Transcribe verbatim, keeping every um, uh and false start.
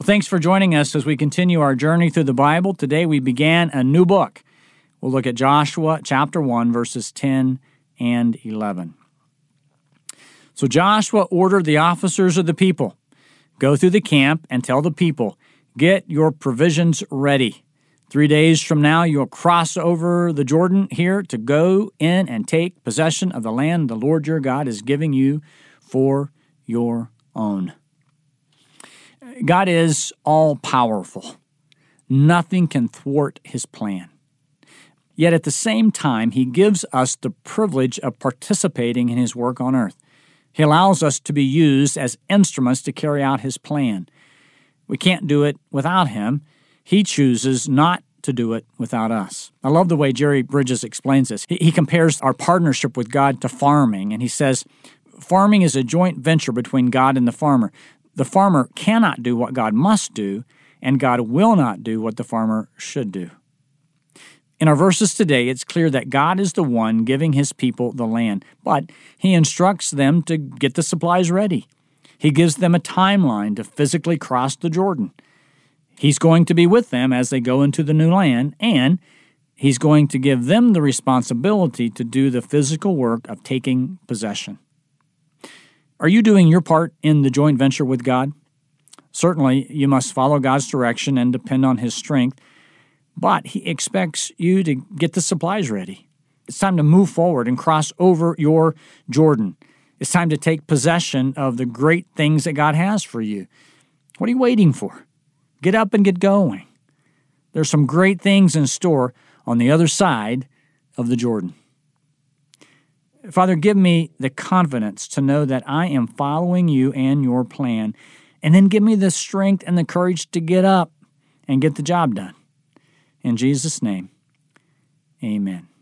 Thanks for joining us as we continue our journey through the Bible. Today we began a new book. We'll look at Joshua chapter one, verses ten and eleven. So Joshua ordered the officers of the people, "Go through the camp and tell the people, get your provisions ready. Three days from now you'll cross over the Jordan here to go in and take possession of the land the Lord your God is giving you for your own." God is all-powerful. Nothing can thwart His plan. Yet at the same time, He gives us the privilege of participating in His work on earth. He allows us to be used as instruments to carry out His plan. We can't do it without Him. He chooses not to do it without us. I love the way Jerry Bridges explains this. He, he compares our partnership with God to farming, and he says, farming is a joint venture between God and the farmer. The farmer cannot do what God must do, and God will not do what the farmer should do. In our verses today, it's clear that God is the one giving His people the land, but He instructs them to get the supplies ready. He gives them a timeline to physically cross the Jordan. He's going to be with them as they go into the new land, and He's going to give them the responsibility to do the physical work of taking possession. Are you doing your part in the joint venture with God? Certainly, you must follow God's direction and depend on His strength, but He expects you to get the supplies ready. It's time to move forward and cross over your Jordan. It's time to take possession of the great things that God has for you. What are you waiting for? Get up and get going. There's some great things in store on the other side of the Jordan. Father, give me the confidence to know that I am following You and Your plan, and then give me the strength and the courage to get up and get the job done. In Jesus' name, amen.